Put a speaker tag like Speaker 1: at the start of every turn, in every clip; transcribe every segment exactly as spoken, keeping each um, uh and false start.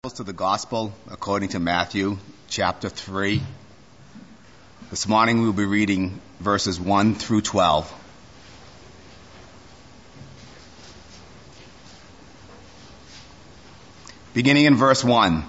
Speaker 1: Bibles to the Gospel according to Matthew chapter three. This morning we'll be reading verses one through twelve. Beginning in verse one.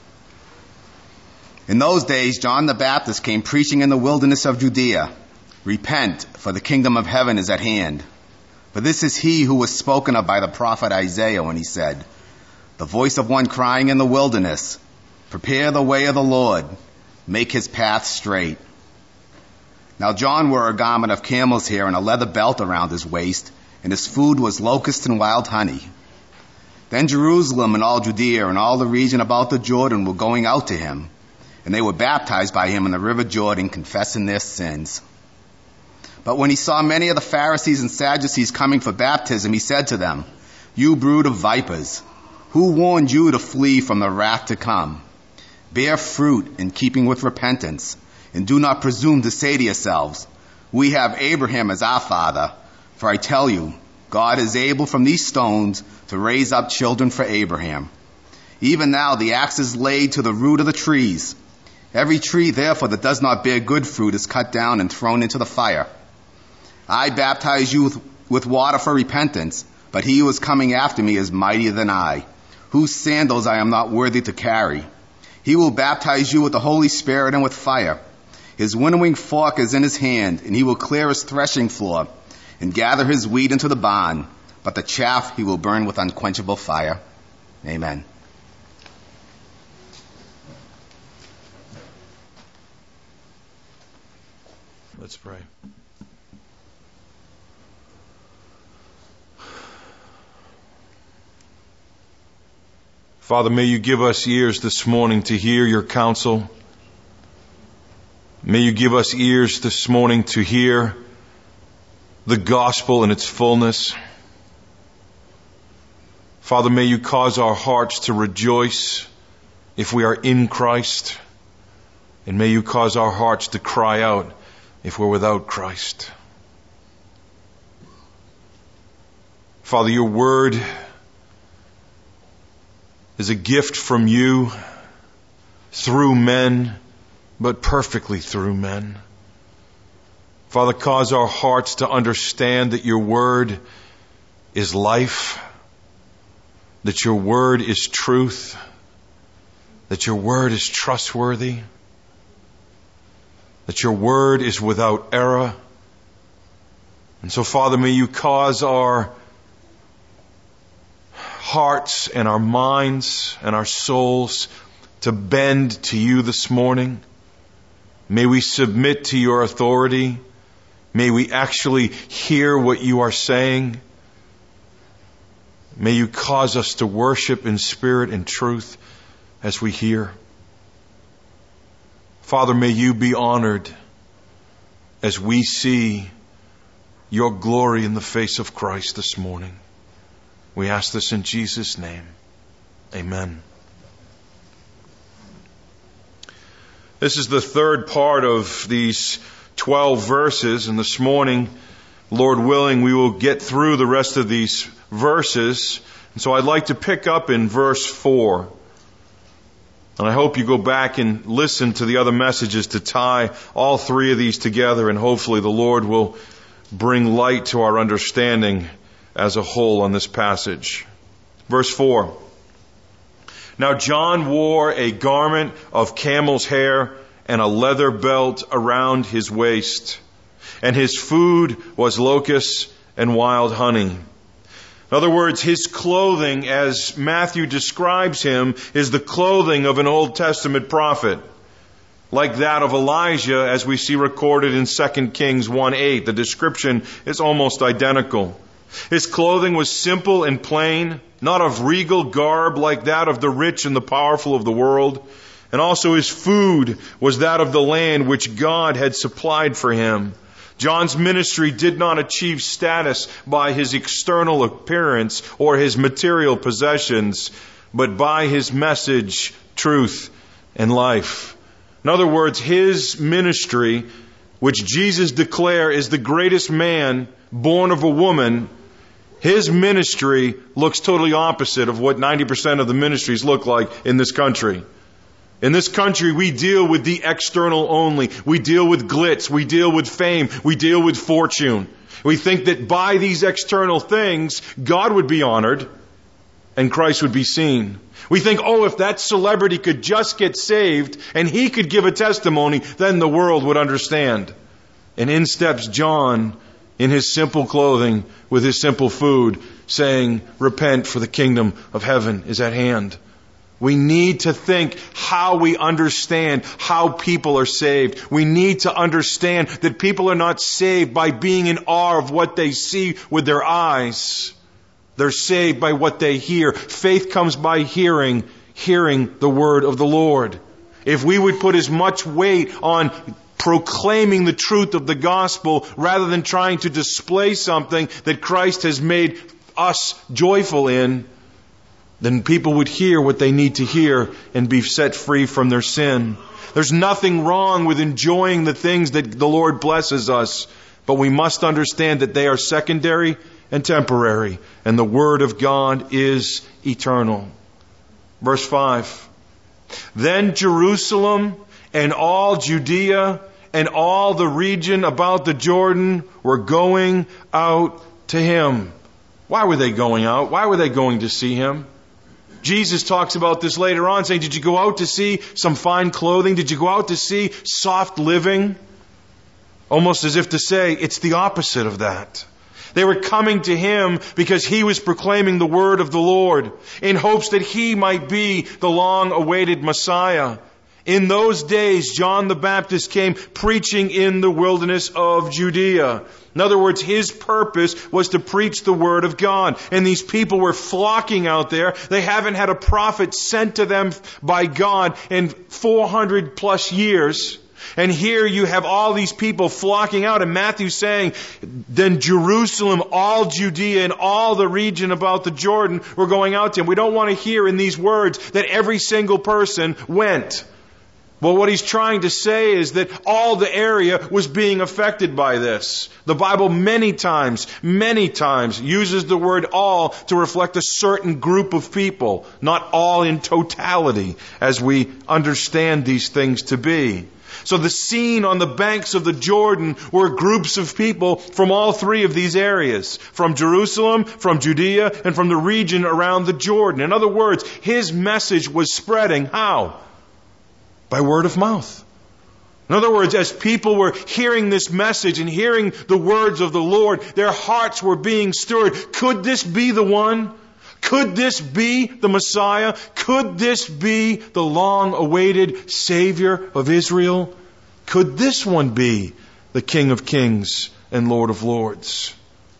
Speaker 1: In those days John the Baptist came preaching in the wilderness of Judea, "Repent, for the kingdom of heaven is at hand." For this is he who was spoken of by the prophet Isaiah when he said, "The voice of one crying in the wilderness, prepare the way of the Lord, make his path straight." Now John wore a garment of camel's hair and a leather belt around his waist, and his food was locusts and wild honey. Then Jerusalem and all Judea and all the region about the Jordan were going out to him, and they were baptized by him in the river Jordan, confessing their sins. But when he saw many of the Pharisees and Sadducees coming for baptism, he said to them, "You brood of vipers, who warned you to flee from the wrath to come? Bear fruit in keeping with repentance, and do not presume to say to yourselves, 'We have Abraham as our father,' for I tell you, God is able from these stones to raise up children for Abraham. Even now the axe is laid to the root of the trees. Every tree, therefore, that does not bear good fruit is cut down and thrown into the fire. I baptize you with, with water for repentance, but he who is coming after me is mightier than I, whose sandals I am not worthy to carry. He will baptize you with the Holy Spirit and with fire. His winnowing fork is in his hand, and he will clear his threshing floor and gather his wheat into the barn, but the chaff he will burn with unquenchable fire." Amen.
Speaker 2: Let's pray. Father, may you give us ears this morning to hear your counsel. May you give us ears this morning to hear the gospel in its fullness. Father, may you cause our hearts to rejoice if we are in Christ, and may you cause our hearts to cry out if we're without Christ. Father, your word is a gift from you through men, but perfectly through men. Father, cause our hearts to understand that your word is life, that your word is truth, that your word is trustworthy, that your word is without error. And so, Father, may you cause our hearts and our minds and our souls to bend to you this morning. May we submit to your authority. May we actually hear what you are saying. May you cause us to worship in spirit and truth as we hear. Father, may you be honored as we see your glory in the face of Christ this morning. We ask this in Jesus' name. Amen. This is the third part of these twelve verses, and this morning, Lord willing, we will get through the rest of these verses. And so I'd like to pick up in verse four. And I hope you go back and listen to the other messages to tie all three of these together, and hopefully the Lord will bring light to our understanding as a whole on this passage. Verse four. Now John wore a garment of camel's hair and a leather belt around his waist, and his food was locusts and wild honey. In other words, his clothing, as Matthew describes him, is the clothing of an Old Testament prophet, like that of Elijah, as we see recorded in Second Kings one eight. The description is almost identical. His clothing was simple and plain, not of regal garb like that of the rich and the powerful of the world. And also his food was that of the land which God had supplied for him. John's ministry did not achieve status by his external appearance or his material possessions, but by his message, truth, and life. In other words, his ministry, which Jesus declared is the greatest man born of a woman, His ministry looks totally opposite of what ninety percent of the ministries look like in this country. In this country, we deal with the external only. We deal with glitz. We deal with fame. We deal with fortune. We think that by these external things, God would be honored and Christ would be seen. We think, oh, if that celebrity could just get saved and he could give a testimony, then the world would understand. And in steps John in his simple clothing with his simple food, saying, repent, for the kingdom of heaven is at hand. We need to think how we understand how people are saved. We need to understand that people are not saved by being in awe of what they see with their eyes. They're saved by what they hear. Faith comes by hearing, hearing the word of the Lord. If we would put as much weight on proclaiming the truth of the gospel rather than trying to display something that Christ has made us joyful in, then people would hear what they need to hear and be set free from their sin. There's nothing wrong with enjoying the things that the Lord blesses us, but we must understand that they are secondary and temporary, and the Word of God is eternal. Verse five. Then Jerusalem and all Judea and all the region about the Jordan were going out to him. Why were they going out? Why were they going to see him? Jesus talks about this later on, saying, did you go out to see some fine clothing? Did you go out to see soft living? Almost as if to say, it's the opposite of that. They were coming to him because he was proclaiming the word of the Lord in hopes that he might be the long-awaited Messiah. In those days, John the Baptist came preaching in the wilderness of Judea. In other words, his purpose was to preach the word of God. And these people were flocking out there. They haven't had a prophet sent to them by God in four hundred plus years. And here you have all these people flocking out. And Matthew's saying, then Jerusalem, all Judea, and all the region about the Jordan were going out to him. We don't want to hear in these words that every single person went. Well, what he's trying to say is that all the area was being affected by this. The Bible many times, many times uses the word all to reflect a certain group of people, not all in totality, as we understand these things to be. So the scene on the banks of the Jordan were groups of people from all three of these areas, from Jerusalem, from Judea, and from the region around the Jordan. In other words, his message was spreading. How? By word of mouth. In other words, as people were hearing this message and hearing the words of the Lord, their hearts were being stirred. Could this be the one? Could this be the Messiah? Could this be the long-awaited Savior of Israel? Could this one be the King of Kings and Lord of Lords?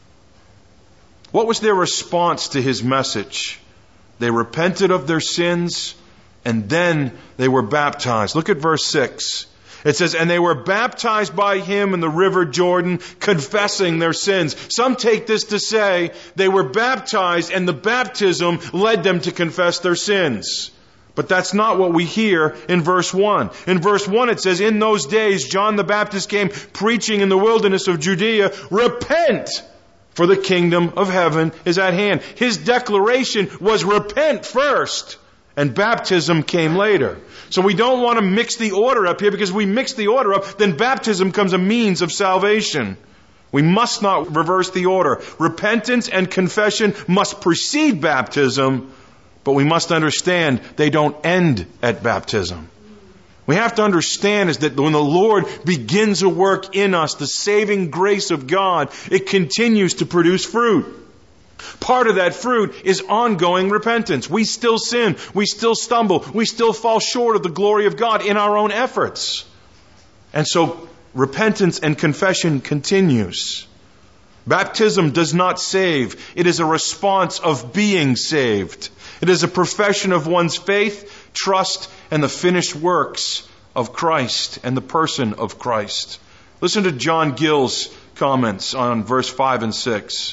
Speaker 2: What was their response to his message? They repented of their sins, and then they were baptized. Look at verse six. It says, and they were baptized by him in the river Jordan, confessing their sins. Some take this to say they were baptized and the baptism led them to confess their sins. But that's not what we hear in verse one. In verse one it says, in those days John the Baptist came preaching in the wilderness of Judea, repent, for the kingdom of heaven is at hand. His declaration was repent first, and baptism came later. So we don't want to mix the order up here, because if we mix the order up, then baptism becomes a means of salvation. We must not reverse the order. Repentance and confession must precede baptism, but we must understand they don't end at baptism. We have to understand is that when the Lord begins a work in us, the saving grace of God, it continues to produce fruit. Part of that fruit is ongoing repentance. We still sin. We still stumble. We still fall short of the glory of God in our own efforts. And so repentance and confession continues. Baptism does not save. It is a response of being saved. It is a profession of one's faith, trust, and the finished works of Christ and the person of Christ. Listen to John Gill's comments on verse five and six.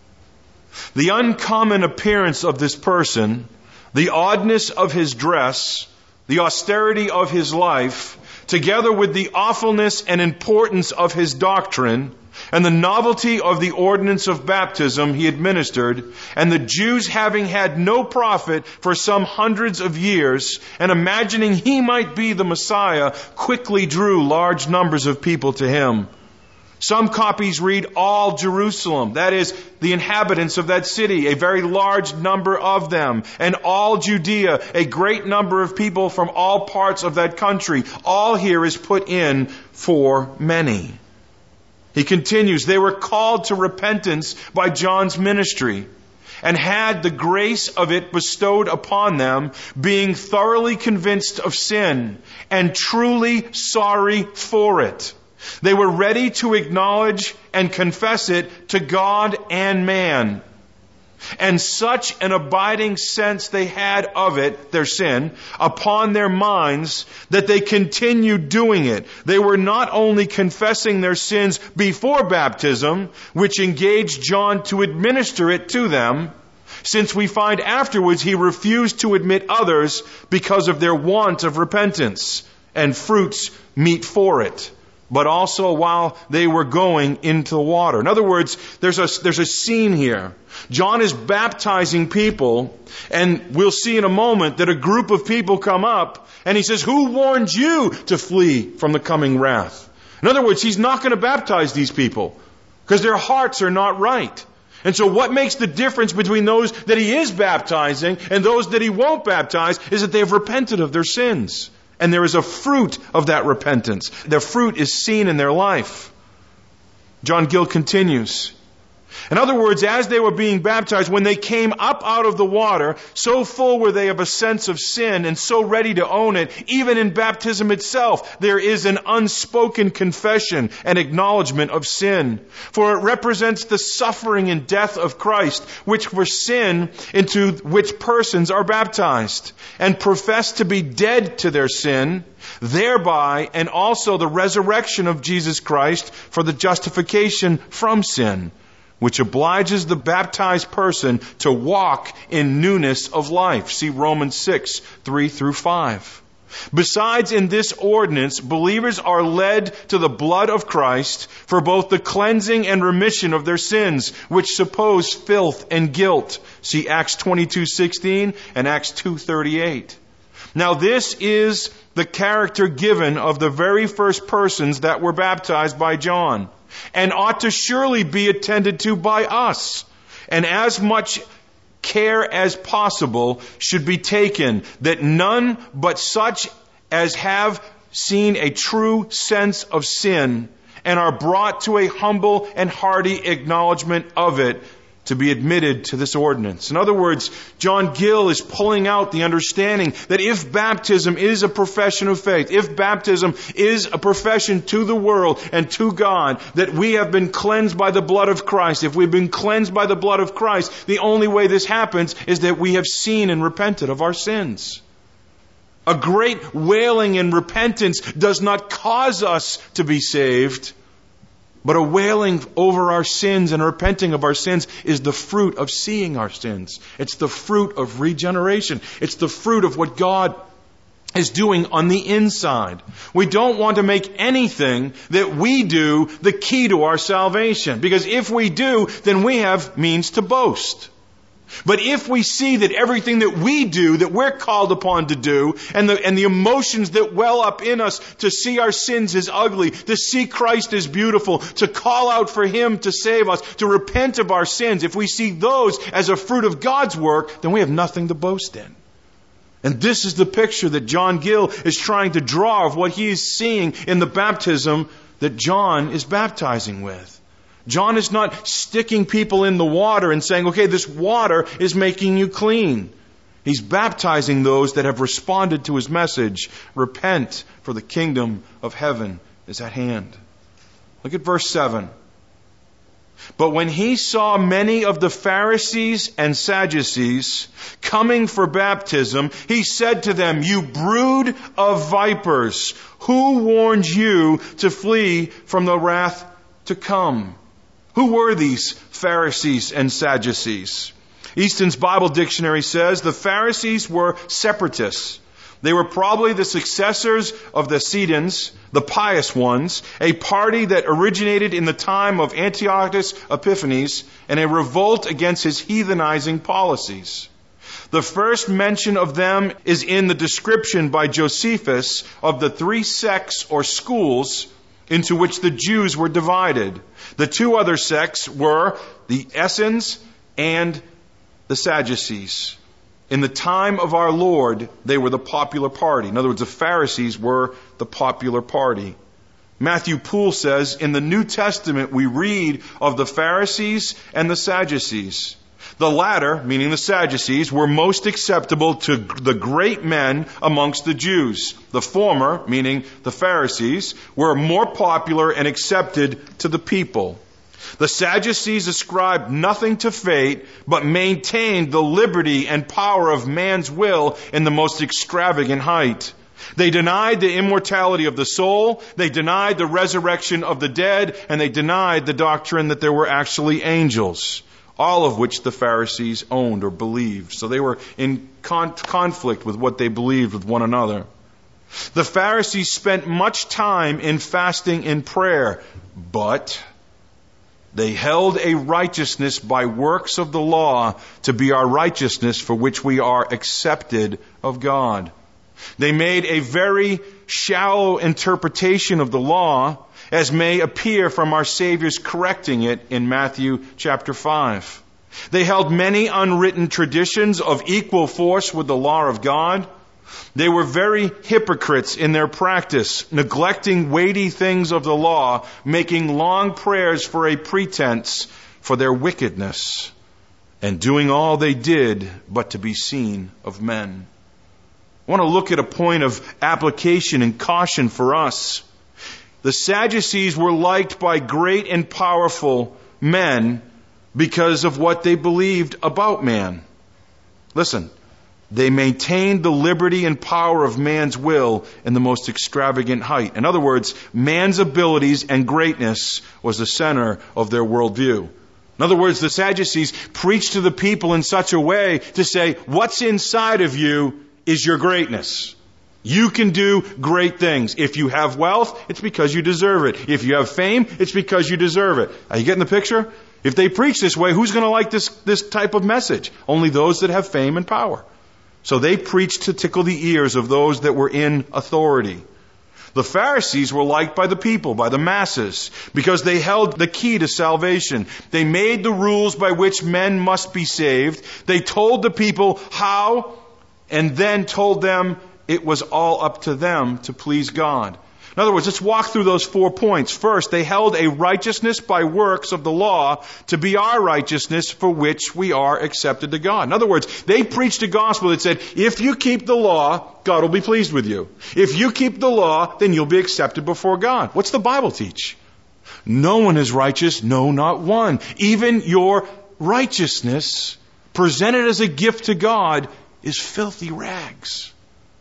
Speaker 2: The uncommon appearance of this person, the oddness of his dress, the austerity of his life, together with the awfulness and importance of his doctrine, and the novelty of the ordinance of baptism he administered, and the Jews having had no prophet for some hundreds of years, and imagining he might be the Messiah, quickly drew large numbers of people to him. Some copies read all Jerusalem, that is, the inhabitants of that city, a very large number of them, and all Judea, a great number of people from all parts of that country. All here is put in for many. He continues, they were called to repentance by John's ministry, and had the grace of it bestowed upon them, being thoroughly convinced of sin, and truly sorry for it. They were ready to acknowledge and confess it to God and man. And such an abiding sense they had of it, their sin, upon their minds, that they continued doing it. They were not only confessing their sins before baptism, which engaged John to administer it to them, since we find afterwards he refused to admit others because of their want of repentance and fruits meet for it, but also while they were going into the water. In other words, there's a, there's a scene here. John is baptizing people, and we'll see in a moment that a group of people come up, and he says, who warned you to flee from the coming wrath? In other words, he's not going to baptize these people because their hearts are not right. And so what makes the difference between those that he is baptizing and those that he won't baptize is that they have repented of their sins. And there is a fruit of that repentance. The fruit is seen in their life. John Gill continues. In other words, as they were being baptized, when they came up out of the water, so full were they of a sense of sin and so ready to own it, even in baptism itself, there is an unspoken confession and acknowledgement of sin. For it represents the suffering and death of Christ, which for sin into which persons are baptized, and profess to be dead to their sin, thereby, and also the resurrection of Jesus Christ for the justification from sin, which obliges the baptized person to walk in newness of life. See Romans six, three through five. Besides, in this ordinance, believers are led to the blood of Christ for both the cleansing and remission of their sins, which suppose filth and guilt. See Acts twenty-two sixteen and Acts two thirty-eight. Now this is the character given of the very first persons that were baptized by John, and ought to surely be attended to by us. And as much care as possible should be taken that none but such as have seen a true sense of sin and are brought to a humble and hearty acknowledgement of it to be admitted to this ordinance. In other words, John Gill is pulling out the understanding that if baptism is a profession of faith, if baptism is a profession to the world and to God, that we have been cleansed by the blood of Christ. If we've been cleansed by the blood of Christ, the only way this happens is that we have seen and repented of our sins. A great wailing and repentance does not cause us to be saved, but a wailing over our sins and repenting of our sins is the fruit of seeing our sins. It's the fruit of regeneration. It's the fruit of what God is doing on the inside. We don't want to make anything that we do the key to our salvation, because if we do, then we have means to boast. But if we see that everything that we do, that we're called upon to do, and the, and the emotions that well up in us to see our sins as ugly, to see Christ as beautiful, to call out for Him to save us, to repent of our sins, if we see those as a fruit of God's work, then we have nothing to boast in. And this is the picture that John Gill is trying to draw of what he is seeing in the baptism that John is baptizing with. John is not sticking people in the water and saying, okay, this water is making you clean. He's baptizing those that have responded to his message. Repent, for the kingdom of heaven is at hand. Look at verse seven. But when he saw many of the Pharisees and Sadducees coming for baptism, he said to them, you brood of vipers, who warned you to flee from the wrath to come? Who were these Pharisees and Sadducees? Easton's Bible Dictionary says the Pharisees were separatists. They were probably the successors of the Essenes, the pious ones, a party that originated in the time of Antiochus Epiphanes and a revolt against his heathenizing policies. The first mention of them is in the description by Josephus of the three sects or schools into which the Jews were divided. The two other sects were the Essenes and the Sadducees. In the time of our Lord, they were the popular party. In other words, the Pharisees were the popular party. Matthew Poole says, in the New Testament we read of the Pharisees and the Sadducees. The latter, meaning the Sadducees, were most acceptable to the great men amongst the Jews. The former, meaning the Pharisees, were more popular and accepted to the people. The Sadducees ascribed nothing to fate, but maintained the liberty and power of man's will in the most extravagant height. They denied the immortality of the soul, they denied the resurrection of the dead, and they denied the doctrine that there were actually angels, all of which the Pharisees owned or believed. So they were in con- conflict with what they believed with one another. The Pharisees spent much time in fasting and prayer, but they held a righteousness by works of the law to be our righteousness for which we are accepted of God. They made a very shallow interpretation of the law, as may appear from our Savior's correcting it in Matthew chapter five. They held many unwritten traditions of equal force with the law of God. They were very hypocrites in their practice, neglecting weighty things of the law, making long prayers for a pretense for their wickedness, and doing all they did but to be seen of men. I want to look at a point of application and caution for us. The Sadducees were liked by great and powerful men because of what they believed about man. Listen. They maintained the liberty and power of man's will in the most extravagant height. In other words, man's abilities and greatness was the center of their worldview. In other words, the Sadducees preached to the people in such a way to say, what's inside of you is your greatness. You can do great things. If you have wealth, it's because you deserve it. If you have fame, it's because you deserve it. Are you getting the picture? If they preach this way, who's going to like this, this type of message? Only those that have fame and power. So they preached to tickle the ears of those that were in authority. The Pharisees were liked by the people, by the masses, because they held the key to salvation. They made the rules by which men must be saved. They told the people how, and then told them it was all up to them to please God. In other words, let's walk through those four points. First, they held a righteousness by works of the law to be our righteousness for which we are accepted to God. In other words, they preached a gospel that said, if you keep the law, God will be pleased with you. If you keep the law, then you'll be accepted before God. What's the Bible teach? No one is righteous, no, not one. Even your righteousness, presented as a gift to God, is filthy rags.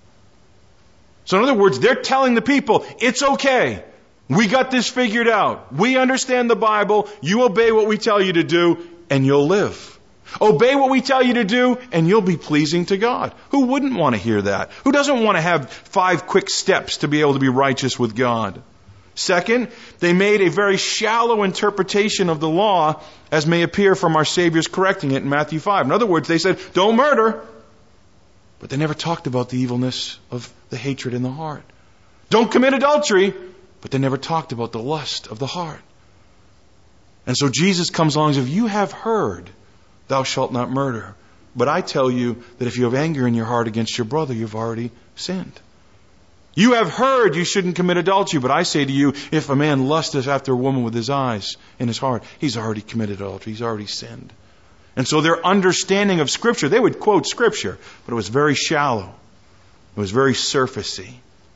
Speaker 2: So in other words, they're telling the people, it's okay. We got this figured out. We understand the Bible. You obey what we tell you to do, and you'll live. Obey what we tell you to do, and you'll be pleasing to God. Who wouldn't want to hear that? Who doesn't want to have five quick steps to be able to be righteous with God? Second, they made a very shallow interpretation of the law, as may appear from our Savior's correcting it in Matthew five. In other words, they said, don't murder. But they never talked about the evilness of the hatred in the heart. Don't commit adultery, but they never talked about the lust of the heart. And so Jesus comes along and says, you have heard, thou shalt not murder. But I tell you that if you have anger in your heart against your brother, you've already sinned. You have heard you shouldn't commit adultery, but I say to you, if a man lusteth after a woman with his eyes in his heart, he's already committed adultery, he's already sinned. And so their understanding of Scripture, they would quote Scripture, but it was very shallow. It was very surfacey.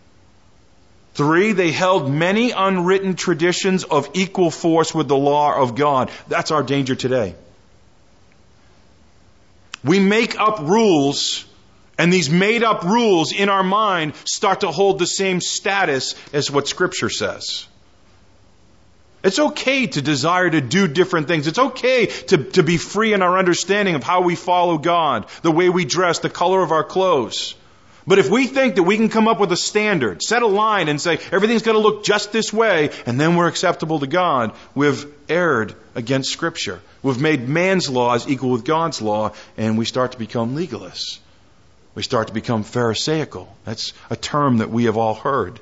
Speaker 2: Three, they held many unwritten traditions of equal force with the law of God. That's our danger today. We make up rules, and these made up rules in our mind start to hold the same status as what Scripture says. It's okay to desire to do different things. It's okay to, to be free in our understanding of how we follow God, the way we dress, the color of our clothes. But if we think that we can come up with a standard, set a line and say everything's going to look just this way, and then we're acceptable to God, we've erred against Scripture. We've made man's laws equal with God's law, and we start to become legalists. We start to become Pharisaical. That's a term that we have all heard.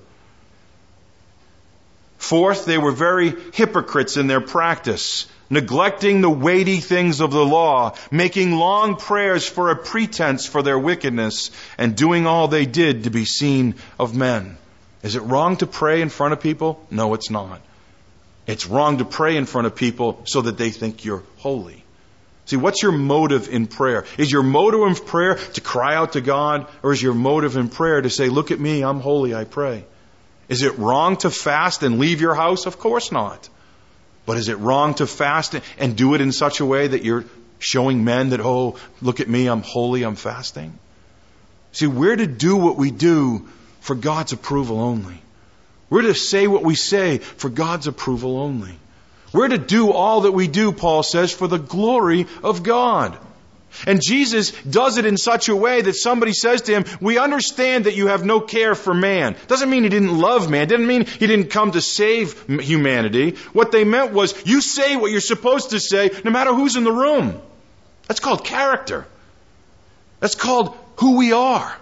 Speaker 2: Fourth, they were very hypocrites in their practice, neglecting the weighty things of the law, making long prayers for a pretense for their wickedness, and doing all they did to be seen of men. Is it wrong to pray in front of people? No, it's not. It's wrong to pray in front of people so that they think you're holy. See, what's your motive in prayer? Is your motive in prayer to cry out to God, or is your motive in prayer to say, look at me, I'm holy, I pray? Is it wrong to fast and leave your house? Of course not. But is it wrong to fast and do it in such a way that you're showing men that, oh, look at me, I'm holy, I'm fasting? See, we're to do what we do for God's approval only. We're to say what we say for God's approval only. We're to do all that we do, Paul says, for the glory of God. And Jesus does it in such a way that somebody says to him, we understand that you have no care for man. Doesn't mean he didn't love man. Doesn't mean he didn't come to save humanity. What they meant was, you say what you're supposed to say no matter who's in the room. That's called character. That's called who we are.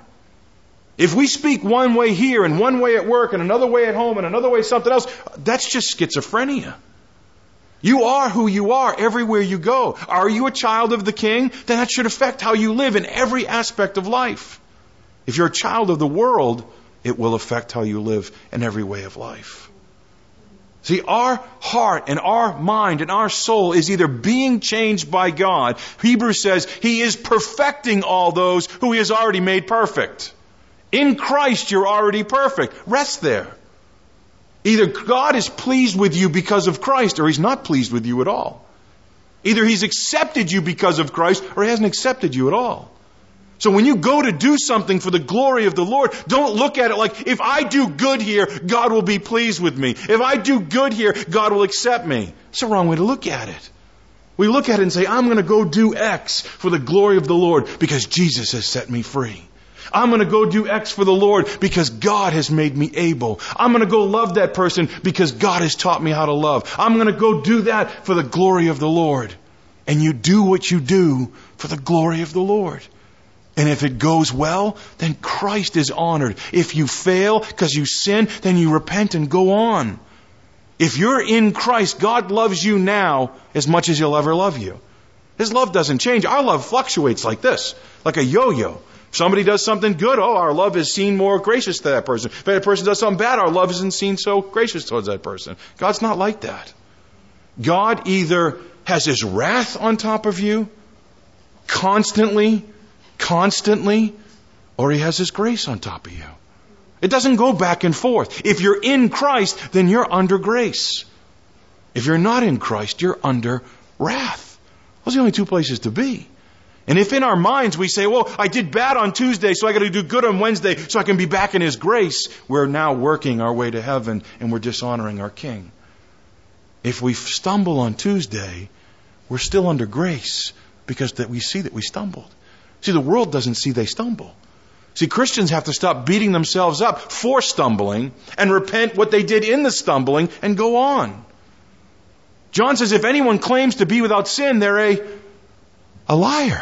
Speaker 2: If we speak one way here and one way at work and another way at home and another way something else, that's just schizophrenia. You are who you are everywhere you go. Are you a child of the King? Then that should affect how you live in every aspect of life. If you're a child of the world, it will affect how you live in every way of life. See, our heart and our mind and our soul is either being changed by God. Hebrews says He is perfecting all those who He has already made perfect. In Christ, you're already perfect. Rest there. Either God is pleased with you because of Christ, or He's not pleased with you at all. Either He's accepted you because of Christ, or He hasn't accepted you at all. So when you go to do something for the glory of the Lord, don't look at it like, if I do good here, God will be pleased with me. If I do good here, God will accept me. It's the wrong way to look at it. We look at it and say, I'm going to go do X for the glory of the Lord because Jesus has set me free. I'm going to go do X for the Lord because God has made me able. I'm going to go love that person because God has taught me how to love. I'm going to go do that for the glory of the Lord. And you do what you do for the glory of the Lord. And if it goes well, then Christ is honored. If you fail because you sin, then you repent and go on. If you're in Christ, God loves you now as much as He'll ever love you. His love doesn't change. Our love fluctuates like this, like a yo-yo. If somebody does something good, oh, our love is seen more gracious to that person. If that person does something bad, our love isn't seen so gracious towards that person. God's not like that. God either has His wrath on top of you, constantly, constantly, or He has His grace on top of you. It doesn't go back and forth. If you're in Christ, then you're under grace. If you're not in Christ, you're under wrath. Those are the only two places to be. And if in our minds we say, well, I did bad on Tuesday, so I got to do good on Wednesday so I can be back in His grace, we're now working our way to heaven and we're dishonoring our King. If we stumble on Tuesday, we're still under grace because that we see that we stumbled. See, the world doesn't see they stumble. See, Christians have to stop beating themselves up for stumbling and repent what they did in the stumbling and go on. John says if anyone claims to be without sin, they're a, a liar.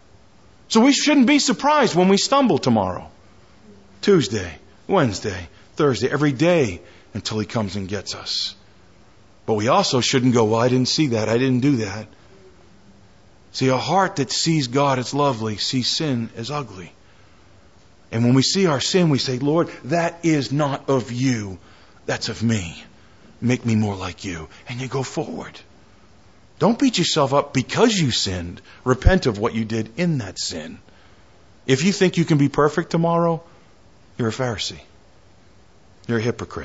Speaker 2: So we shouldn't be surprised when we stumble tomorrow. Tuesday, Wednesday, Thursday, every day until He comes and gets us. But we also shouldn't go, well, I didn't see that, I didn't do that. See, a heart that sees God as lovely sees sin as ugly. And when we see our sin, we say, Lord, that is not of You, that's of me. Make me more like You. And you go forward. Don't beat yourself up because you sinned. Repent of what you did in that sin. If you think you can be perfect tomorrow, you're a Pharisee. You're a hypocrite.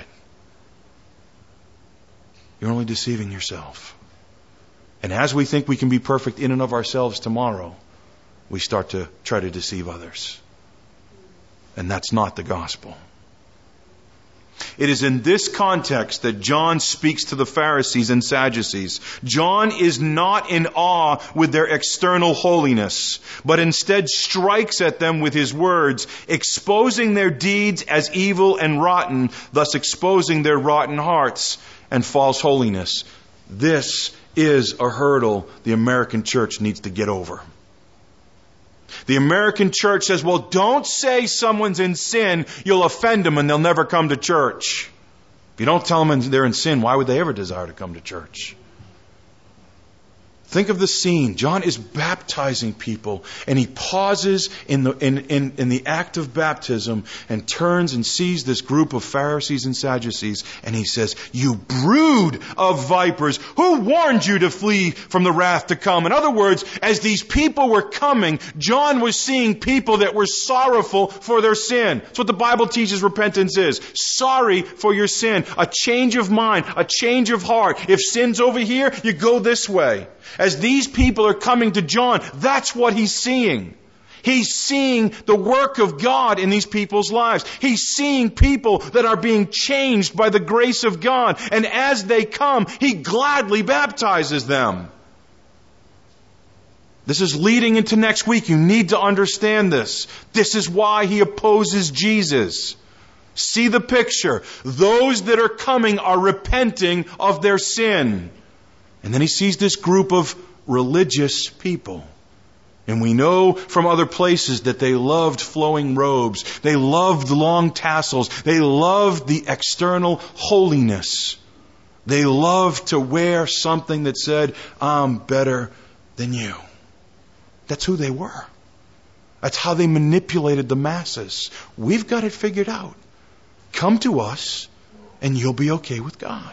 Speaker 2: You're only deceiving yourself. And as we think we can be perfect in and of ourselves tomorrow, we start to try to deceive others. And that's not the gospel. It is in this context that John speaks to the Pharisees and Sadducees. John is not in awe with their external holiness, but instead strikes at them with his words, exposing their deeds as evil and rotten, thus exposing their rotten hearts and false holiness. This is a hurdle the American church needs to get over. The American church says, well, don't say someone's in sin, you'll offend them and they'll never come to church. If you don't tell them they're in sin, why would they ever desire to come to church? Think of the scene. John is baptizing people, and he pauses in the, in, in, in the act of baptism and turns and sees this group of Pharisees and Sadducees, and he says, you brood of vipers, who warned you to flee from the wrath to come? In other words, as these people were coming, John was seeing people that were sorrowful for their sin. That's what the Bible teaches repentance is. Sorry for your sin. A change of mind, a change of heart. If sin's over here, you go this way. As these people are coming to John, that's what he's seeing. He's seeing the work of God in these people's lives. He's seeing people that are being changed by the grace of God. And as they come, he gladly baptizes them. This is leading into next week. You need to understand this. This is why he opposes Jesus. See the picture. Those that are coming are repenting of their sin. And then he sees this group of religious people. And we know from other places that they loved flowing robes. They loved long tassels. They loved the external holiness. They loved to wear something that said, I'm better than you. That's who they were. That's how they manipulated the masses. We've got it figured out. Come to us and you'll be okay with God.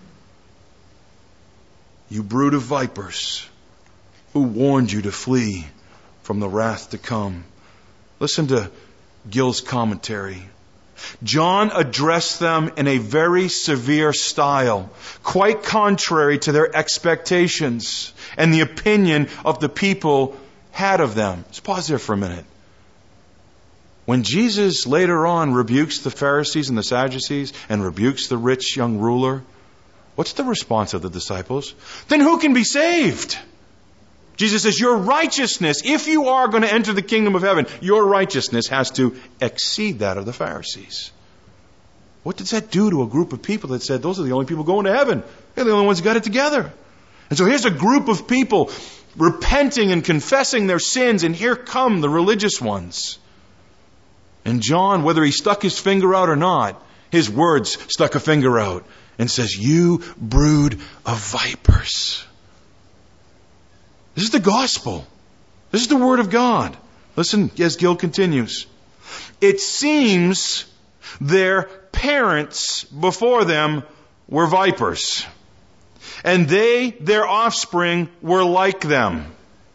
Speaker 2: You brood of vipers, who warned you to flee from the wrath to come? Listen to Gill's commentary. John addressed them in a very severe style, quite contrary to their expectations and the opinion of the people had of them. Let's pause there for a minute. When Jesus later on rebukes the Pharisees and the Sadducees and rebukes the rich young ruler, what's the response of the disciples? Then who can be saved? Jesus says, your righteousness, if you are going to enter the kingdom of heaven, your righteousness has to exceed that of the Pharisees. What does that do to a group of people that said, those are the only people going to heaven? They're the only ones who got it together. And so here's a group of people repenting and confessing their sins, and here come the religious ones. And John, whether he stuck his finger out or not, his words stuck a finger out. And says, you brood of vipers. This is the gospel. This is the word of God. Listen as Gill continues. It seems their parents before them were vipers, and they, their offspring, were like them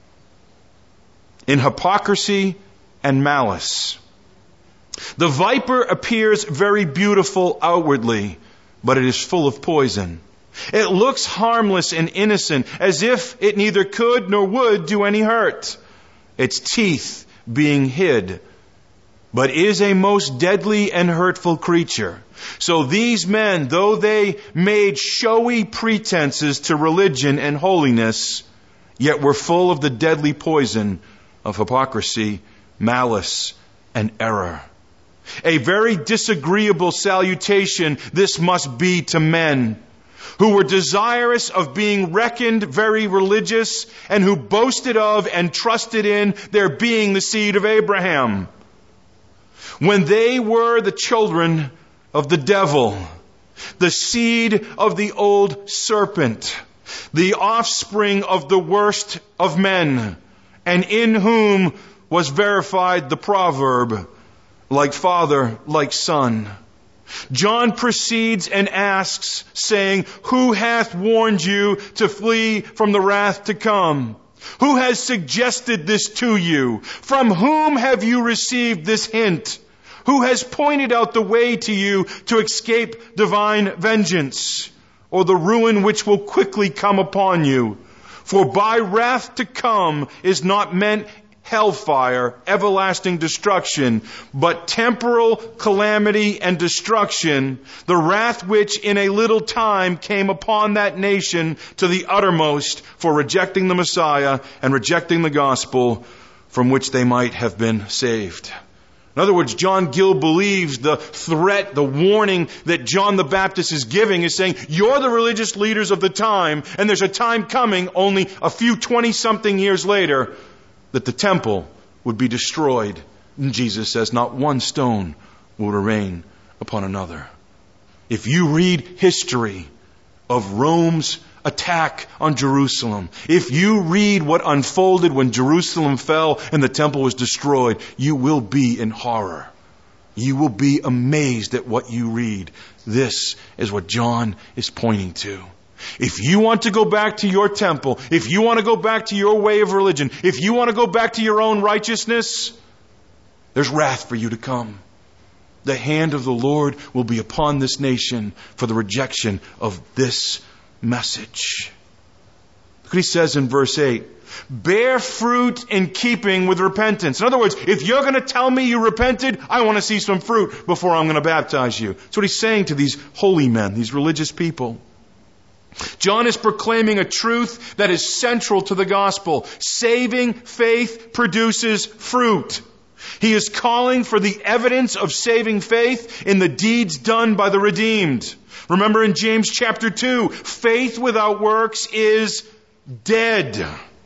Speaker 2: in hypocrisy and malice. The viper appears very beautiful outwardly, but it is full of poison. It looks harmless and innocent, as if it neither could nor would do any hurt, its teeth being hid, but is a most deadly and hurtful creature. So these men, though they made showy pretenses to religion and holiness, yet were full of the deadly poison of hypocrisy, malice, and error. A very disagreeable salutation this must be to men who were desirous of being reckoned very religious and who boasted of and trusted in their being the seed of Abraham, when they were the children of the devil, the seed of the old serpent, the offspring of the worst of men, and in whom was verified the proverb, like father, like son. John proceeds and asks, saying, who hath warned you to flee from the wrath to come? Who has suggested this to you? From whom have you received this hint? Who has pointed out the way to you to escape divine vengeance, or the ruin which will quickly come upon you? For by wrath to come is not meant hellfire, everlasting destruction, but temporal calamity and destruction, the wrath which in a little time came upon that nation to the uttermost for rejecting the Messiah and rejecting the gospel from which they might have been saved. In other words, John Gill believes the threat, the warning that John the Baptist is giving is saying, you're the religious leaders of the time, and there's a time coming only a few twenty-something years later that the temple would be destroyed. And Jesus says, not one stone will remain upon another. If you read history of Rome's attack on Jerusalem, if you read what unfolded when Jerusalem fell and the temple was destroyed, you will be in horror. You will be amazed at what you read. This is what John is pointing to. If you want to go back to your temple, if you want to go back to your way of religion, if you want to go back to your own righteousness, there's wrath for you to come. The hand of the Lord will be upon this nation for the rejection of this message. Look what he says in verse eight. Bear fruit in keeping with repentance. In other words, if you're going to tell me you repented, I want to see some fruit before I'm going to baptize you. That's what he's saying to these holy men, these religious people. John is proclaiming a truth that is central to the gospel. Saving faith produces fruit. He is calling for the evidence of saving faith in the deeds done by the redeemed. Remember in James chapter two, faith without works is dead.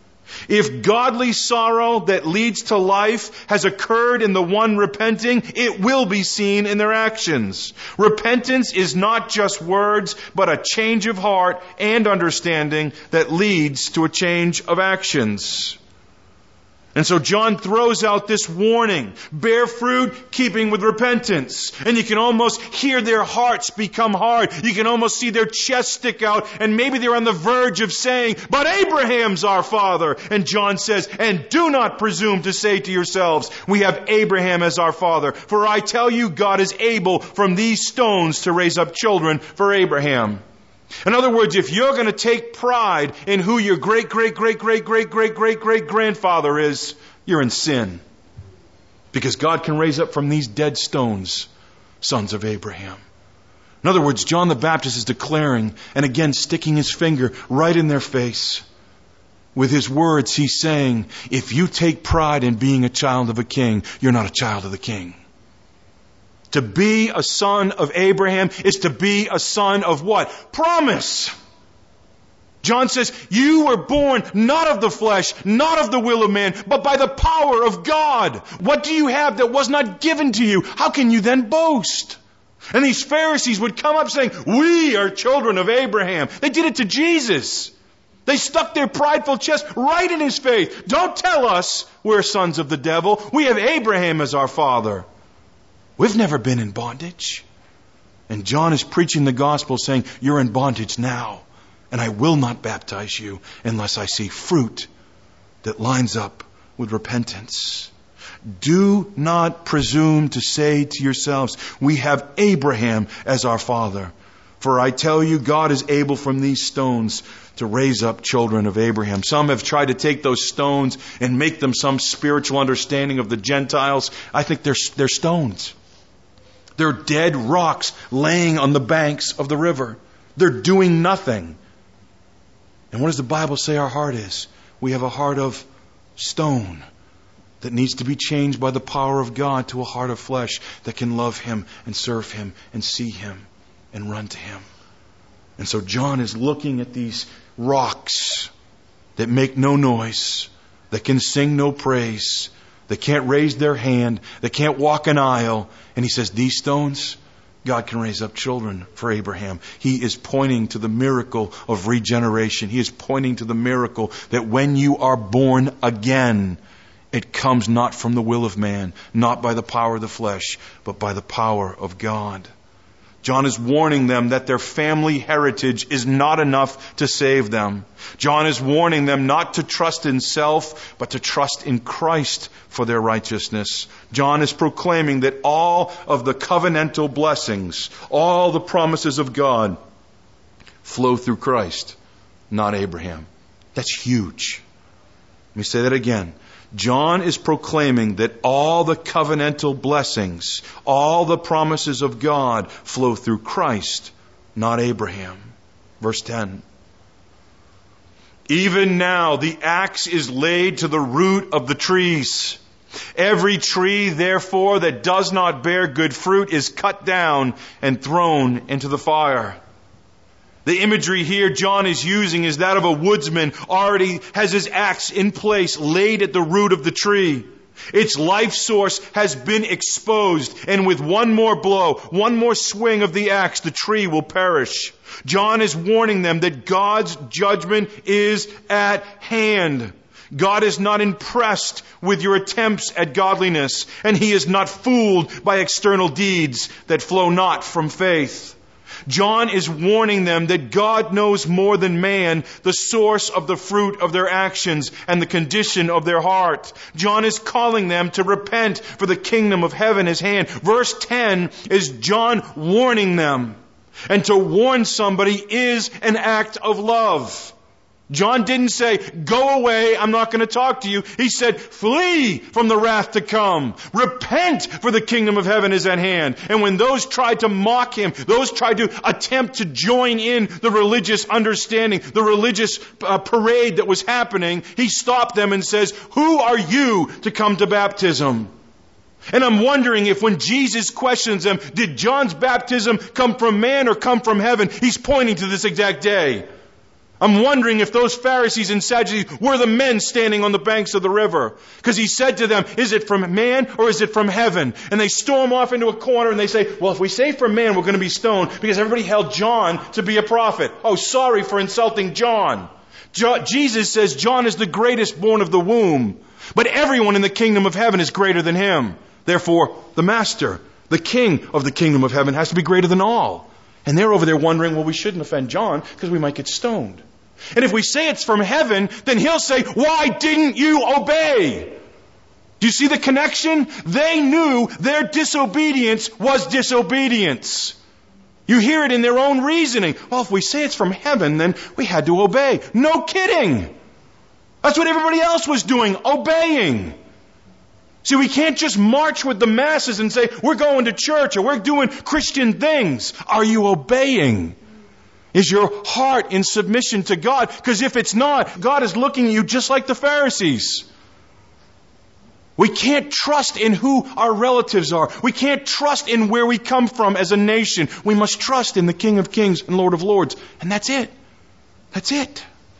Speaker 2: If godly sorrow that leads to life has occurred in the one repenting, it will be seen in their actions. Repentance is not just words, but a change of heart and understanding that leads to a change of actions. And so John throws out this warning, bear fruit, keeping with repentance. And you can almost hear their hearts become hard. You can almost see their chests stick out. And maybe they're on the verge of saying, but Abraham's our father. And John says, and do not presume to say to yourselves, we have Abraham as our father. For I tell you, God is able from these stones to raise up children for Abraham. In other words, if you're going to take pride in who your great, great, great, great, great, great, great, great grandfather is, you're in sin. Because God can raise up from these dead stones sons of Abraham. In other words, John the Baptist is declaring, and again sticking his finger right in their face. With his words, he's saying, if you take pride in being a child of a king, you're not a child of the king. To be a son of Abraham is to be a son of what? Promise. John says, you were born not of the flesh, not of the will of man, but by the power of God. What do you have that was not given to you? How can you then boast? And these Pharisees would come up saying, we are children of Abraham. They did it to Jesus. They stuck their prideful chest right in his face. Don't tell us we're sons of the devil. We have Abraham as our father. We've never been in bondage. And John is preaching the gospel saying, you're in bondage now. And I will not baptize you unless I see fruit that lines up with repentance. Do not presume to say to yourselves, we have Abraham as our father. For I tell you, God is able from these stones to raise up children of Abraham. Some have tried to take those stones and make them some spiritual understanding of the Gentiles. I think they're, they're stones. They're dead rocks laying on the banks of the river. They're doing nothing. And what does the Bible say our heart is? We have a heart of stone that needs to be changed by the power of God to a heart of flesh that can love Him and serve Him and see Him and run to Him. And so John is looking at these rocks that make no noise, that can sing no praise, that can't raise their hand, that can't walk an aisle. And he says, these stones, God can raise up children for Abraham. He is pointing to the miracle of regeneration. He is pointing to the miracle that when you are born again, it comes not from the will of man, not by the power of the flesh, but by the power of God. John is warning them that their family heritage is not enough to save them. John is warning them not to trust in self, but to trust in Christ for their righteousness. John is proclaiming that all of the covenantal blessings, all the promises of God, flow through Christ, not Abraham. That's huge. Let me say that again. John is proclaiming that all the covenantal blessings, all the promises of God flow through Christ, not Abraham. Verse ten. Even now the axe is laid to the root of the trees. Every tree, therefore, that does not bear good fruit is cut down and thrown into the fire. The imagery here John is using is that of a woodsman already has his axe in place, laid at the root of the tree. Its life source has been exposed, and with one more blow, one more swing of the axe, the tree will perish. John is warning them that God's judgment is at hand. God is not impressed with your attempts at godliness, and He is not fooled by external deeds that flow not from faith. John is warning them that God knows more than man the source of the fruit of their actions and the condition of their heart. John is calling them to repent, for the kingdom of heaven is hand. Verse ten is John warning them. And to warn somebody is an act of love. John didn't say, go away, I'm not going to talk to you. He said, flee from the wrath to come. Repent, for the kingdom of heaven is at hand. And when those tried to mock him, those tried to attempt to join in the religious understanding, the religious uh, parade that was happening, he stopped them and says, who are you to come to baptism? And I'm wondering if when Jesus questions them, did John's baptism come from man or come from heaven? He's pointing to this exact day. I'm wondering if those Pharisees and Sadducees were the men standing on the banks of the river. Because he said to them, is it from man or is it from heaven? And they storm off into a corner and they say, well, if we say from man, we're going to be stoned because everybody held John to be a prophet. Oh, sorry for insulting John. Jo- Jesus says John is the greatest born of the womb. But everyone in the kingdom of heaven is greater than him. Therefore, the master, the king of the kingdom of heaven has to be greater than all. And they're over there wondering, well, we shouldn't offend John because we might get stoned. And if we say it's from heaven, then he'll say, why didn't you obey? Do you see the connection? They knew their disobedience was disobedience. You hear it in their own reasoning. Well, if we say it's from heaven, then we had to obey. No kidding. That's what everybody else was doing, obeying. See, we can't just march with the masses and say, we're going to church or we're doing Christian things. Are you obeying? Is your heart in submission to God? Because if it's not, God is looking at you just like the Pharisees. We can't trust in who our relatives are. We can't trust in where we come from as a nation. We must trust in the King of Kings and Lord of Lords. And that's it. That's it.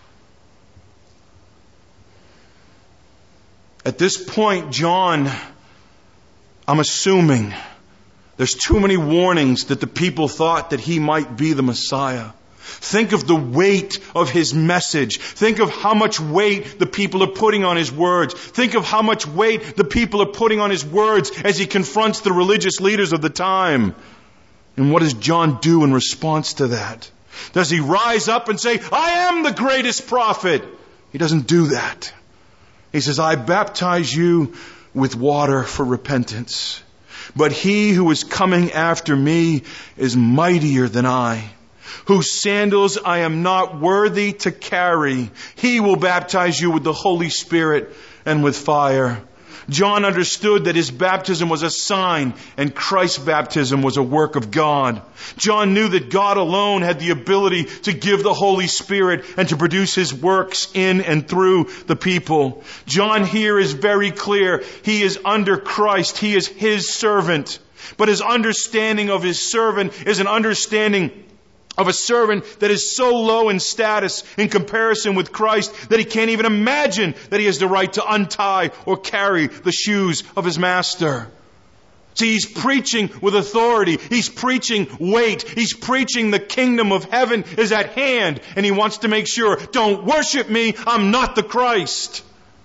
Speaker 2: At this point, John, I'm assuming there's too many warnings that the people thought that he might be the Messiah. Think of the weight of his message. Think of how much weight the people are putting on his words. Think of how much weight the people are putting on his words as he confronts the religious leaders of the time. And what does John do in response to that? Does he rise up and say, I am the greatest prophet? He doesn't do that. He says, I baptize you with water for repentance. But he who is coming after me is mightier than I, whose sandals I am not worthy to carry. He will baptize you with the Holy Spirit and with fire. John understood that his baptism was a sign and Christ's baptism was a work of God. John knew that God alone had the ability to give the Holy Spirit and to produce His works in and through the people. John here is very clear. He is under Christ. He is His servant. But his understanding of his servant is an understanding of a servant that is so low in status in comparison with Christ that he can't even imagine that he has the right to untie or carry the shoes of his master. See, he's preaching with authority. He's preaching weight. He's preaching the kingdom of heaven is at hand. And he wants to make sure, don't worship me. I'm not the Christ.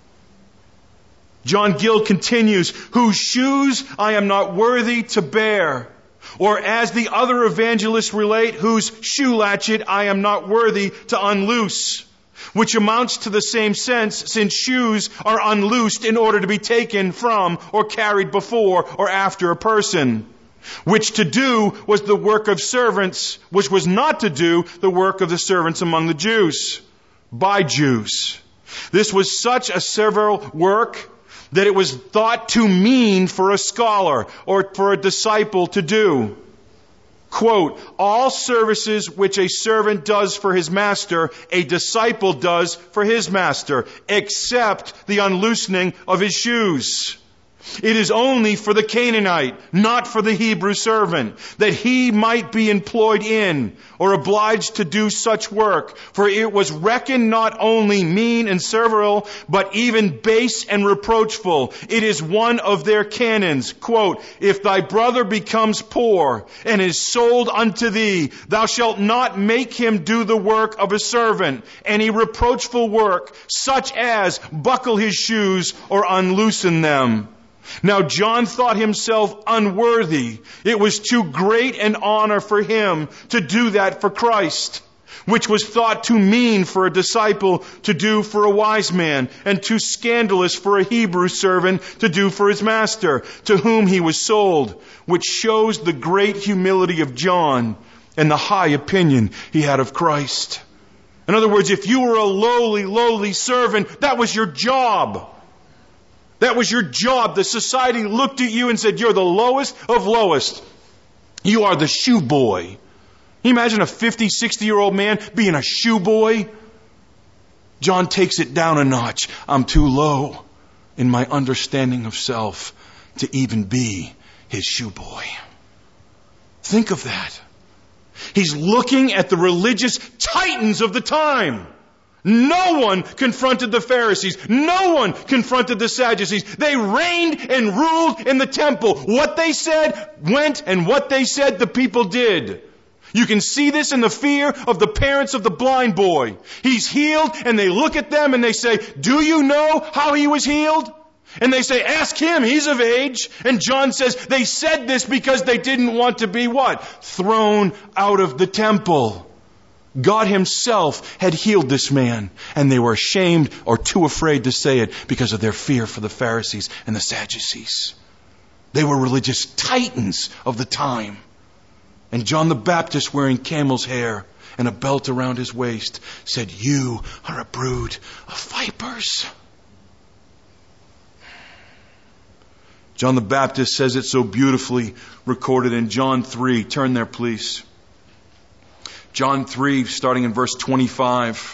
Speaker 2: John Gill continues, whose shoes I am not worthy to bear. Or as the other evangelists relate, whose shoe latchet I am not worthy to unloose. Which amounts to the same sense, since shoes are unloosed in order to be taken from or carried before or after a person. Which to do was the work of servants, which was not to do the work of the servants among the Jews, by Jews. This was such a servile work that it was thought too mean for a scholar or for a disciple to do. Quote, all services which a servant does for his master, a disciple does for his master, except the unloosening of his shoes. It is only for the Canaanite, not for the Hebrew servant, that he might be employed in or obliged to do such work. For it was reckoned not only mean and servile, but even base and reproachful. It is one of their canons. Quote, if thy brother becomes poor and is sold unto thee, thou shalt not make him do the work of a servant, any reproachful work, such as buckle his shoes or unloosen them. Now John thought himself unworthy. It was too great an honor for him to do that for Christ, which was thought too mean for a disciple to do for a wise man, and too scandalous for a Hebrew servant to do for his master, to whom he was sold, which shows the great humility of John and the high opinion he had of Christ. In other words, if you were a lowly, lowly servant, that was your job. That was your job. The society looked at you and said, you're the lowest of lowest. You are the shoe boy. Can you imagine a fifty, sixty-year-old man being a shoe boy? John takes it down a notch. I'm too low in my understanding of self to even be his shoe boy. Think of that. He's looking at the religious titans of the time. No one confronted the Pharisees. No one confronted the Sadducees. They reigned and ruled in the temple. What they said went, and what they said the people did. You can see this in the fear of the parents of the blind boy. He's healed, and they look at them and they say, do you know how he was healed? And they say, ask him, he's of age. And John says they said this because they didn't want to be what? Thrown out of the temple. God himself had healed this man, and they were ashamed or too afraid to say it because of their fear for the Pharisees and the Sadducees. They were religious titans of the time. And John the Baptist, wearing camel's hair and a belt around his waist, said, you are a brood of vipers. John the Baptist says it so beautifully, recorded in John three. Turn there, please. John three, starting in verse twenty-five.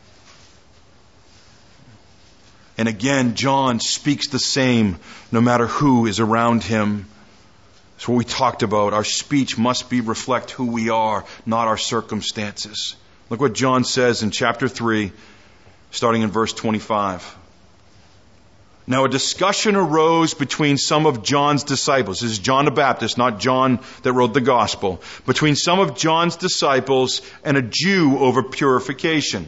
Speaker 2: And again, John speaks the same no matter who is around him. That's what we talked about. Our speech must be reflect who we are, not our circumstances. Look what John says in chapter three, starting in verse twenty-five. Now a discussion arose between some of John's disciples. This is John the Baptist, not John that wrote the gospel. Between some of John's disciples and a Jew over purification.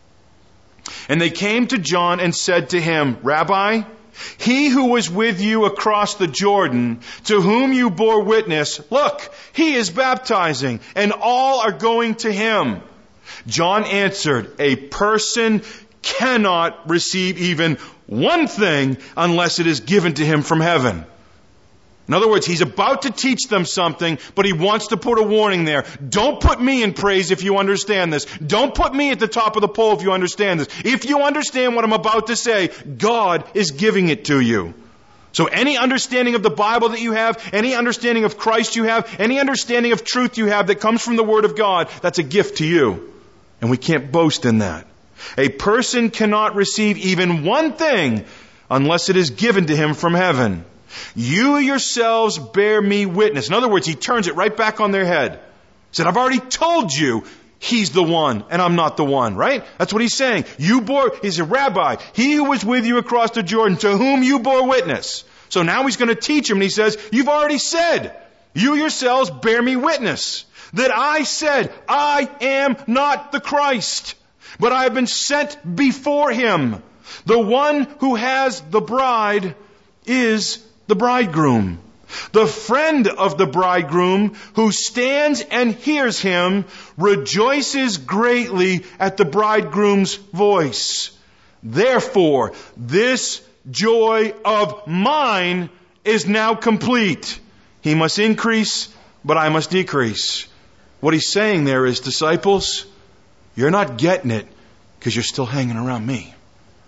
Speaker 2: And they came to John and said to him, Rabbi, he who was with you across the Jordan, to whom you bore witness, look, he is baptizing, and all are going to him. John answered, a person cannot receive even one thing unless it is given to him from heaven. In other words, he's about to teach them something, but he wants to put a warning there. Don't put me in praise if you understand this. Don't put me at the top of the poll if you understand this. If you understand what I'm about to say, God is giving it to you. So any understanding of the Bible that you have, any understanding of Christ you have, any understanding of truth you have that comes from the Word of God, that's a gift to you. And we can't boast in that. A person cannot receive even one thing unless it is given to him from heaven. You yourselves bear me witness. In other words, he turns it right back on their head. He said, I've already told you he's the one and I'm not the one, right? That's what he's saying. You bore, he's a rabbi. He who was with you across the Jordan, to whom you bore witness. So now he's going to teach him, and he says, you've already said, you yourselves bear me witness that I said, I am not the Christ, but I have been sent before him. The one who has the bride is the bridegroom. The friend of the bridegroom who stands and hears him rejoices greatly at the bridegroom's voice. Therefore, this joy of mine is now complete. He must increase, but I must decrease. What he's saying there is, disciples, you're not getting it because you're still hanging around me.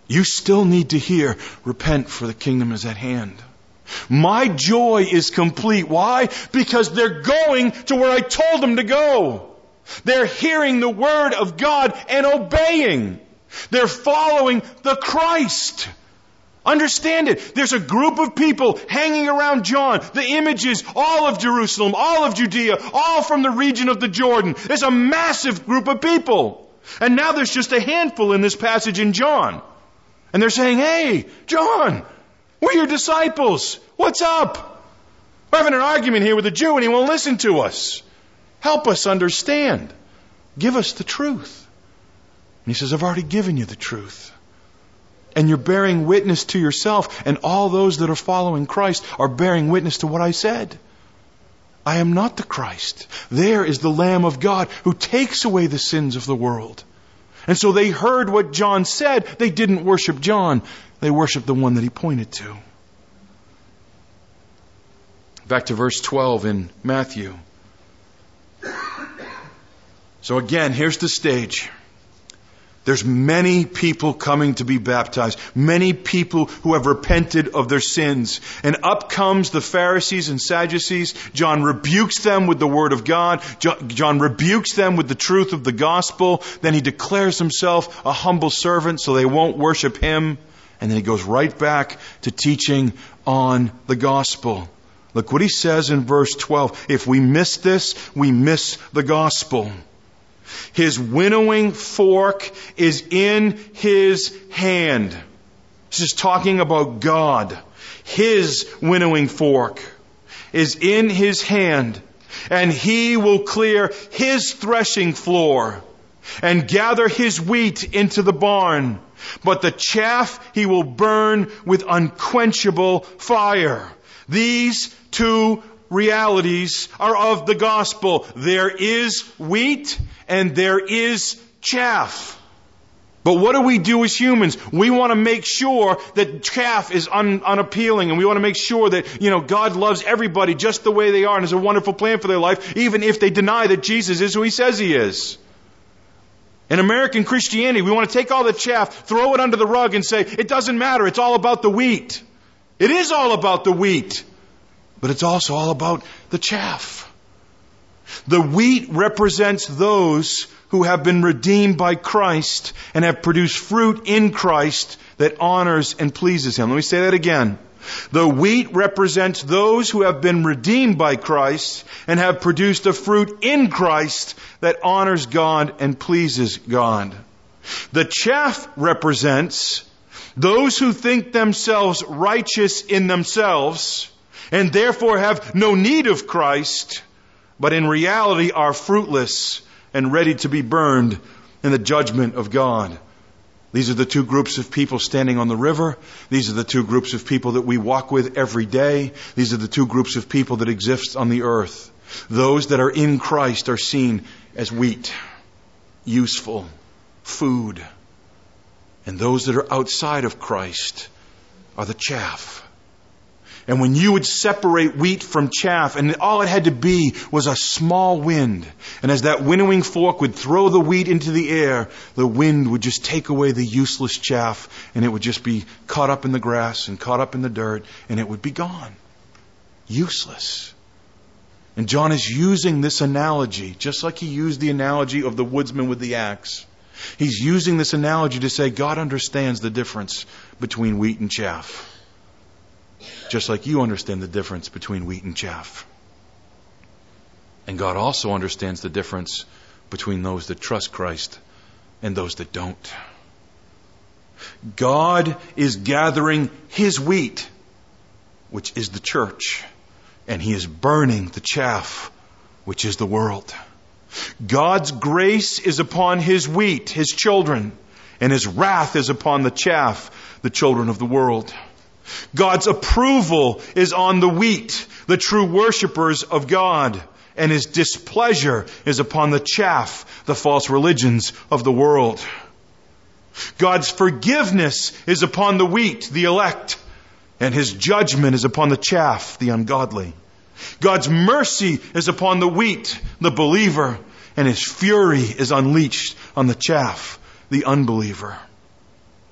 Speaker 2: you still need to hear, repent for the kingdom is at hand. My joy is complete. Why? Because they're going to where I told them to go. They're hearing the word of God and obeying. They're following the Christ. Understand it. There's a group of people hanging around John. The images, all of Jerusalem, all of Judea, all from the region of the Jordan. There's a massive group of people. And now there's just a handful in this passage in John. And they're saying, hey, John, we're your disciples. What's up? We're having an argument here with a Jew and he won't listen to us. Help us understand. Give us the truth. And he says, I've already given you the truth. And you're bearing witness to yourself, and all those that are following Christ are bearing witness to what I said. I am not the Christ. There is the Lamb of God who takes away the sins of the world. And so they heard what John said. They didn't worship John. They worshiped the one that he pointed to. Back to verse twelve in Matthew. So again, here's the stage. There's many people coming to be baptized. Many people who have repented of their sins. And up comes the Pharisees and Sadducees. John rebukes them with the word of God. John rebukes them with the truth of the gospel. Then he declares himself a humble servant so they won't worship him. And then he goes right back to teaching on the gospel. Look what he says in verse twelve. If we miss this, we miss the gospel. His winnowing fork is in his hand. This is talking about God. His winnowing fork is in his hand, and he will clear his threshing floor and gather his wheat into the barn. But the chaff he will burn with unquenchable fire. These two realities are of the gospel. There is wheat and there is chaff. But what do we do as humans? We want to make sure that chaff is un- unappealing, and we want to make sure that, you know, God loves everybody just the way they are and has a wonderful plan for their life, even if they deny that Jesus is who he says he is. In American Christianity, we want to take all the chaff, throw it under the rug and say, it doesn't matter, it's all about the wheat. It is all about the wheat. But it's also all about the chaff. The wheat represents those who have been redeemed by Christ and have produced fruit in Christ that honors and pleases him. Let me say that again. The wheat represents those who have been redeemed by Christ and have produced a fruit in Christ that honors God and pleases God. The chaff represents those who think themselves righteous in themselves and therefore have no need of Christ, but in reality are fruitless and ready to be burned in the judgment of God. These are the two groups of people standing on the river. These are the two groups of people that we walk with every day. These are the two groups of people that exist on the earth. Those that are in Christ are seen as wheat, useful, food. And those that are outside of Christ are the chaff. And when you would separate wheat from chaff, and all it had to be was a small wind, and as that winnowing fork would throw the wheat into the air, the wind would just take away the useless chaff, and it would just be caught up in the grass and caught up in the dirt, and it would be gone. Useless. And John is using this analogy, just like he used the analogy of the woodsman with the axe. He's using this analogy to say God understands the difference between wheat and chaff. Just like you understand the difference between wheat and chaff. And God also understands the difference between those that trust Christ and those that don't. God is gathering his wheat, which is the church, and he is burning the chaff, which is the world. God's grace is upon his wheat, his children, and his wrath is upon the chaff, the children of the world. God's approval is on the wheat, the true worshipers of God, and his displeasure is upon the chaff, the false religions of the world. God's forgiveness is upon the wheat, the elect, and his judgment is upon the chaff, the ungodly. God's mercy is upon the wheat, the believer, and his fury is unleashed on the chaff, the unbeliever.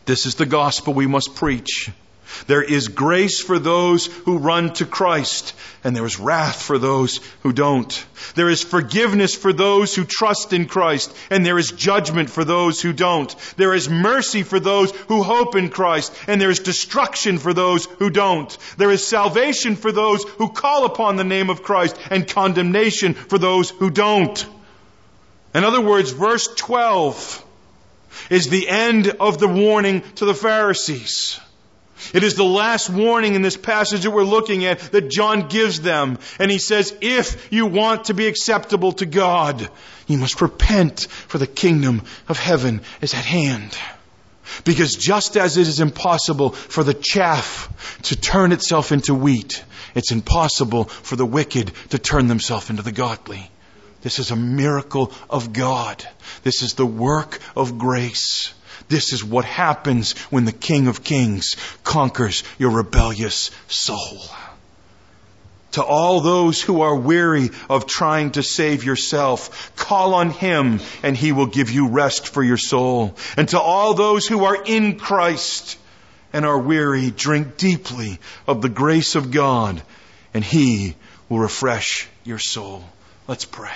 Speaker 2: This is the gospel we must preach. There is grace for those who run to Christ, and there is wrath for those who don't. There is forgiveness for those who trust in Christ, and there is judgment for those who don't. There is mercy for those who hope in Christ, and there is destruction for those who don't. There is salvation for those who call upon the name of Christ, and condemnation for those who don't. In other words, verse twelve is the end of the warning to the Pharisees. It is the last warning in this passage that we're looking at that John gives them. And he says, if you want to be acceptable to God, you must repent, for the kingdom of heaven is at hand. Because just as it is impossible for the chaff to turn itself into wheat, it's impossible for the wicked to turn themselves into the godly. This is a miracle of God. This is the work of grace. This is what happens when the King of Kings conquers your rebellious soul. To all those who are weary of trying to save yourself, call on Him and He will give you rest for your soul. And to all those who are in Christ and are weary, drink deeply of the grace of God and He will refresh your soul. Let's pray.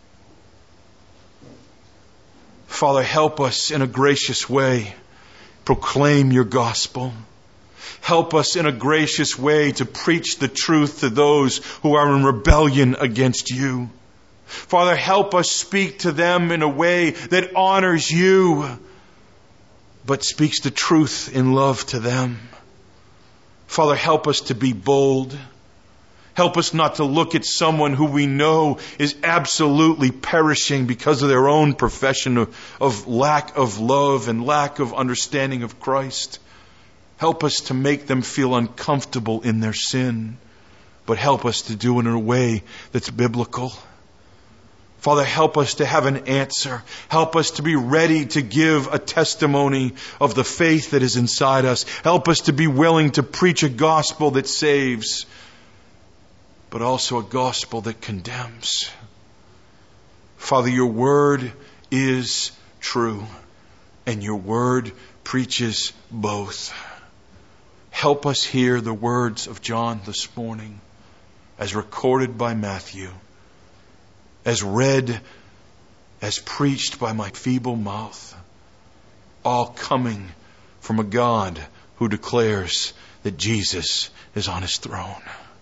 Speaker 2: Father, help us in a gracious way proclaim your gospel. Help us in a gracious way to preach the truth to those who are in rebellion against you. Father, help us speak to them in a way that honors you, but speaks the truth in love to them. Father, help us to be bold. Help us not to look at someone who we know is absolutely perishing because of their own profession of, of lack of love and lack of understanding of Christ. Help us to make them feel uncomfortable in their sin, but help us to do it in a way that's biblical. Father, help us to have an answer. Help us to be ready to give a testimony of the faith that is inside us. Help us to be willing to preach a gospel that saves, but also a gospel that condemns. Father, your word is true, and your word preaches both. Help us hear the words of John this morning, as recorded by Matthew, as read, as preached by my feeble mouth, all coming from a God who declares that Jesus is on His throne.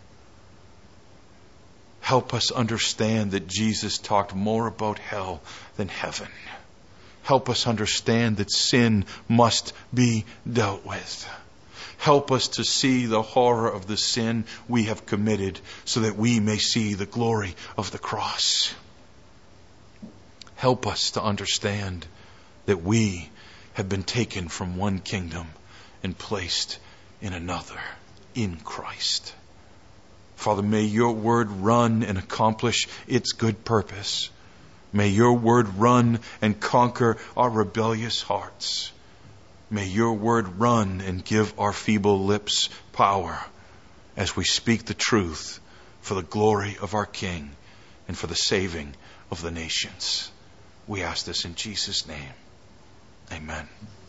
Speaker 2: Help us understand that Jesus talked more about hell than heaven. Help us understand that sin must be dealt with. Help us to see the horror of the sin we have committed so that we may see the glory of the cross. Help us to understand that we have been taken from one kingdom and placed in another, in Christ. Father, may your word run and accomplish its good purpose. May your word run and conquer our rebellious hearts. May your word run and give our feeble lips power as we speak the truth for the glory of our King and for the saving of the nations. We ask this in Jesus' name. Amen.